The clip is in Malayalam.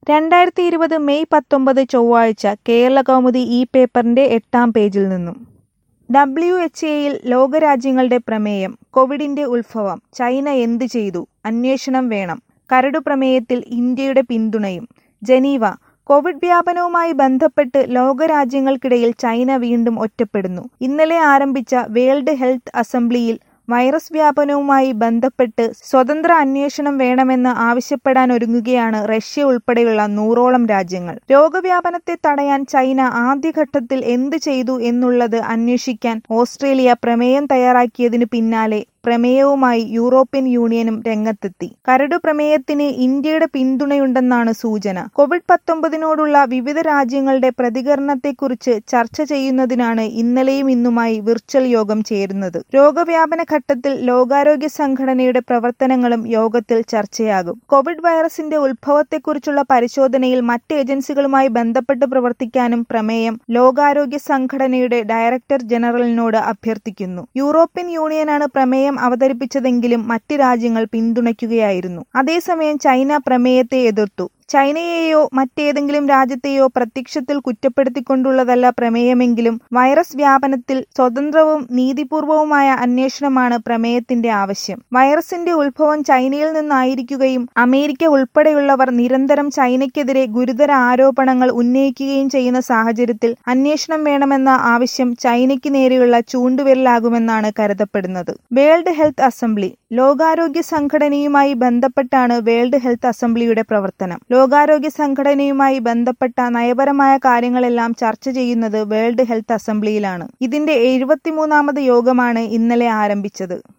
2020 മെയ് 19 ചൊവ്വാഴ്ച കേരളകൗമുദി പേപ്പറിന്റെ 8-ാം പേജിൽ നിന്നും. WHAയിൽ ലോകരാജ്യങ്ങളുടെ പ്രമേയം. കോവിഡിന്റെ ഉത്ഭവം. ചൈന എന്ത് ചെയ്തു? അന്വേഷണം വേണം. കരടു പ്രമേയത്തിൽ ഇന്ത്യയുടെ പിന്തുണയും. ജനീവ. കോവിഡ് വ്യാപനവുമായി ബന്ധപ്പെട്ട് ലോകരാജ്യങ്ങൾക്കിടയിൽ ചൈന വീണ്ടും ഒറ്റപ്പെടുന്നു. ഇന്നലെ ആരംഭിച്ച വേൾഡ് ഹെൽത്ത് അസംബ്ലിയിൽ വൈറസ് വ്യാപനവുമായി ബന്ധപ്പെട്ട് സ്വതന്ത്ര അന്വേഷണം വേണമെന്ന് ആവശ്യപ്പെടാനൊരുങ്ങുകയാണ് റഷ്യ ഉൾപ്പെടെയുള്ള 100ഓളം രാജ്യങ്ങൾ. രോഗവ്യാപനത്തെ തടയാൻ ചൈന ആദ്യഘട്ടത്തിൽ എന്ത് ചെയ്തു എന്നുള്ളത് അന്വേഷിക്കാൻ ഓസ്ട്രേലിയ പ്രമേയം തയ്യാറാക്കിയതിനു പിന്നാലെ പ്രമേയവുമായി യൂറോപ്യൻ യൂണിയനും രംഗത്തെത്തി. കരടു പ്രമേയത്തിന് ഇന്ത്യയുടെ പിന്തുണയുണ്ടെന്നാണ് സൂചന. കോവിഡ്-19നോടുള്ള വിവിധ രാജ്യങ്ങളുടെ പ്രതികരണത്തെക്കുറിച്ച് ചർച്ച ചെയ്യുന്നതിനാണ് ഇന്നലെയും ഇന്നുമായി വിർച്വൽ യോഗം ചേരുന്നത്. രോഗവ്യാപന ഘട്ടത്തിൽ ലോകാരോഗ്യ സംഘടനയുടെ പ്രവർത്തനങ്ങളും യോഗത്തിൽ ചർച്ചയാകും. കോവിഡ് വൈറസിന്റെ ഉത്ഭവത്തെക്കുറിച്ചുള്ള പരിശോധനയിൽ മറ്റ് ഏജൻസികളുമായി ബന്ധപ്പെട്ട് പ്രവർത്തിക്കാനും പ്രമേയം ലോകാരോഗ്യ സംഘടനയുടെ ഡയറക്ടർ ജനറലിനോട് അഭ്യർത്ഥിക്കുന്നു. യൂറോപ്യൻ യൂണിയനാണ് പ്രമേയം അവതരിപ്പിച്ചതെങ്കിലും മറ്റ് രാജ്യങ്ങൾ പിന്തുണയ്ക്കുകയായിരുന്നു. അതേസമയം ചൈന പ്രമേയത്തെ എതിർത്തു. ചൈനയെയോ മറ്റേതെങ്കിലും രാജ്യത്തെയോ പ്രത്യക്ഷത്തിൽ കുറ്റപ്പെടുത്തിക്കൊണ്ടുള്ളതല്ല പ്രമേയമെങ്കിലും വൈറസ് വ്യാപനത്തിൽ സ്വതന്ത്രവും നീതിപൂർവവുമായ അന്വേഷണമാണ് പ്രമേയത്തിന്റെ ആവശ്യം. വൈറസിന്റെ ഉത്ഭവം ചൈനയിൽ നിന്നായിരിക്കുകയും അമേരിക്ക ഉൾപ്പെടെയുള്ളവർ നിരന്തരം ചൈനയ്ക്കെതിരെ ഗുരുതര ആരോപണങ്ങൾ ഉന്നയിക്കുകയും ചെയ്യുന്ന സാഹചര്യത്തിൽ അന്വേഷണം വേണമെന്ന ആവശ്യം ചൈനയ്ക്ക് നേരെയുള്ള ചൂണ്ടുവിരലാകുമെന്നാണ് കരുതപ്പെടുന്നത്. World health assembly. ലോകാരോഗ്യ സംഘടനയുമായി ബന്ധപ്പെട്ടാണ് വേൾഡ് ഹെൽത്ത് അസംബ്ലിയുടെ പ്രവർത്തനം. ലോകാരോഗ്യ സംഘടനയുമായി ബന്ധപ്പെട്ട നയപരമായ കാര്യങ്ങളെല്ലാം ചർച്ച ചെയ്യുന്നത് വേൾഡ് ഹെൽത്ത് അസംബ്ലിയിലാണ്. ഇതിന്റെ 73ാമത് യോഗമാണ് ഇന്നലെ ആരംഭിച്ചത്.